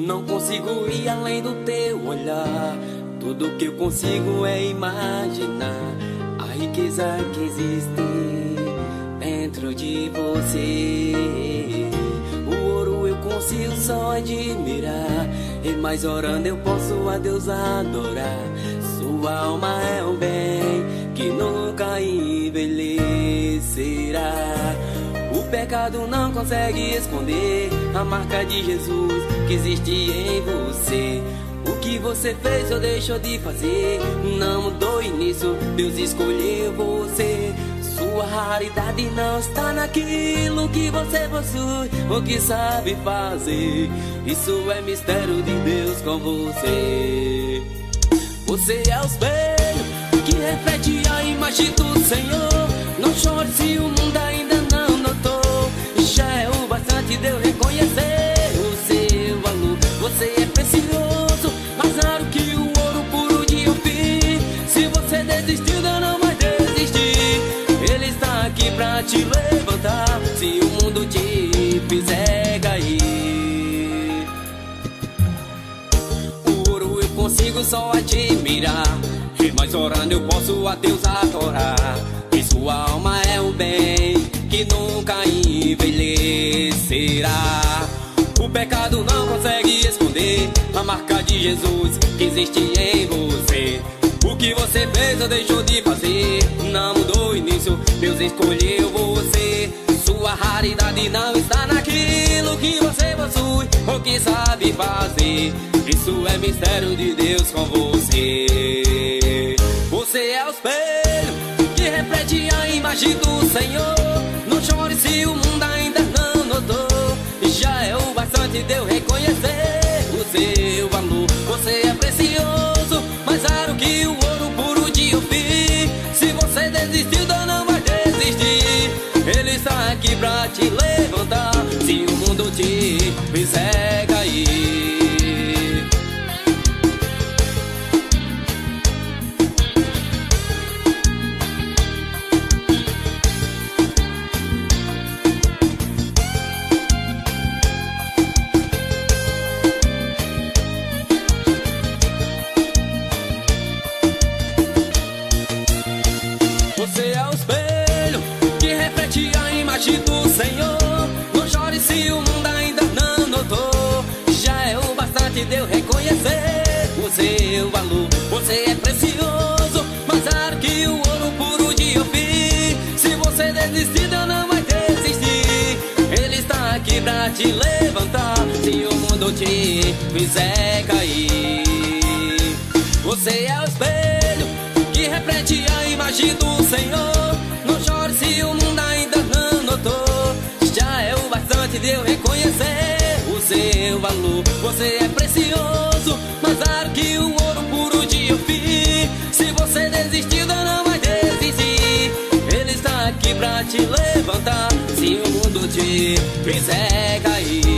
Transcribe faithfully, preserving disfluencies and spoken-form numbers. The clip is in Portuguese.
Não consigo ir além do teu olhar. Tudo que eu consigo é imaginar a riqueza que existe dentro de você. O ouro eu consigo só admirar, mas orando eu posso a Deus adorar. Sua alma é um bem que nunca envelhecerá. O pecado não consegue esconder a marca de Jesus que existe em você. O que você fez ou deixou de fazer não mudou, e nisso Deus escolheu você. Sua raridade não está naquilo que você possui ou que sabe fazer. Isso é mistério de Deus com você. Você é o espelho que reflete a imagem do Senhor. Não chore se o mundo ainda não notou. Já é o bastante Deus reconhecer o seu valor. Você é precioso, mais raro que o ouro puro de Ofir. Se você desistiu, Deus não vai desistir. Ele está aqui pra te levantar se o mundo te fizer cair. O ouro eu consigo só admirar, mas orando eu posso a Deus adorar. E sua alma é um bem que nunca envelhecerá. O pecado não consegue esconder a marca de Jesus que existe em você. O que você fez ou deixou de fazer não mudou, e nisso Deus escolheu você. Sua raridade não está naquilo que você possui ou que sabe fazer. Isso é mistério de Deus com você. Você é o espelho que reflete a imagem do Senhor. Não chore se o mundo ainda não notou. Já é o bastante Deus reconhecer o seu valor. Você é precioso, mais raro que o ouro puro de Ofir. Se você desistiu, Deus não vai desistir. Ele está aqui pra te levantar se o mundo te fizer cair. Você é o espelho que reflete a imagem do Senhor. Não chore se o mundo ainda não notou. Já é o bastante Deus reconhecer o seu valor. Você é precioso, mais raro que o ouro puro de Ofir. Se você desistir, Deus não vai desistir. Ele está aqui pra te levantar se o mundo te fizer cair. Você é o espelho que reflete a imagem do Senhor. Não chore se o mundo ainda não notou. Já é o bastante Deus reconhecer o seu valor. Você é precioso, mais raro que o ouro puro de Ofir. Se você desistiu, Deus não vai desistir. Ele está aqui pra te levantar se o mundo te fizer cair.